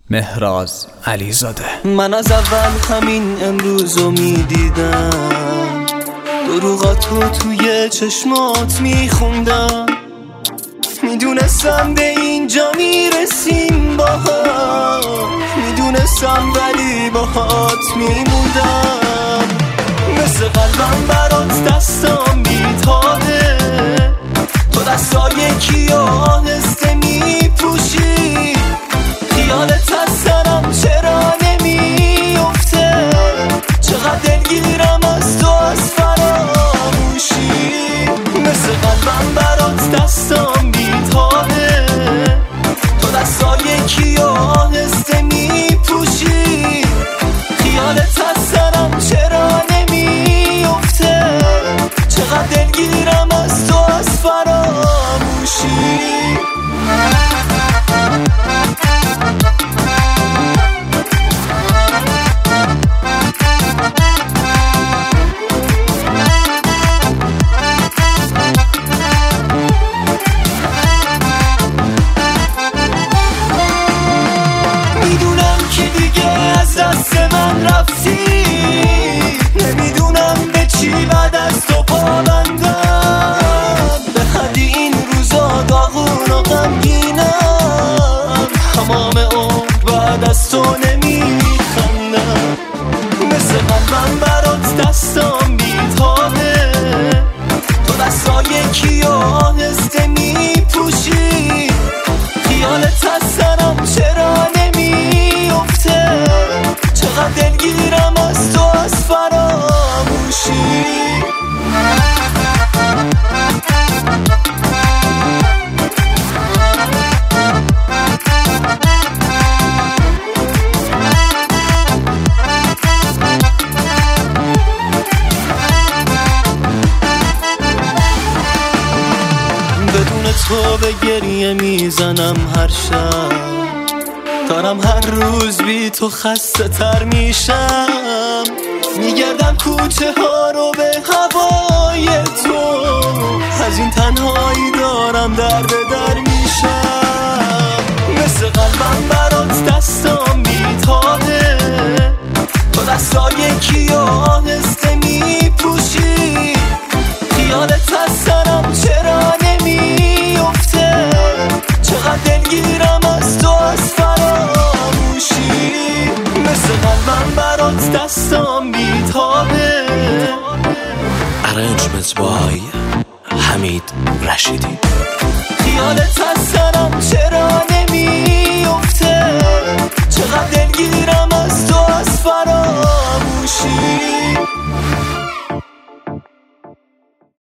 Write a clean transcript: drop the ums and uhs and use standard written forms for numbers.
مهراز علیزاده. من از اول همین امروزو میدیدم، دروغاتو توی چشمات میخوندم، میدونستم به اینجا میرسیم با هم، میدونستم ولی باهات میموندم. مثل قلبم برات دستم بیتابه، تو دستای کی آهسته میپوشی، خیالت از سرم چرا نمیفته، چقدر دلگیرم از تو از فراموشی. مثل قلبم برات دستم بیتابه، تو دستای کی آهسته میپوشی، خیالت از سرم چرا نمیفته، چقدر دلگیرم از تو از فراموشی. دست من رفتی، نمیدونم به چی بعد از تو پابندم، به حدی این روزا داغون و غمگینم، تمام عمر بعد از تو نمیخندم. مثل قلبم برات دستم بیتابه، تو دستای کی آهسته میپوشی، خیالت از سرم چرا نمیفته، چقدر دلگیرم از تو از فراموشی. بدون تو به گریه میزنم هر شب، دارم هر روز بی تو خسته تر میشم، میگردم کوچه ها رو به هوای تو، از این تنهایی دارم در به در میشم. مثل قلبم برات دستم بیتابه، تو دستای کی آهسته میپوشی، خیالت از سرم چرا نمیفته، چقدر دلگیرم از تو از فراموشی. مثل قلبم برات دستم بیتابه. Arrangements by حمید رشیدی. خیالت از سرم چرا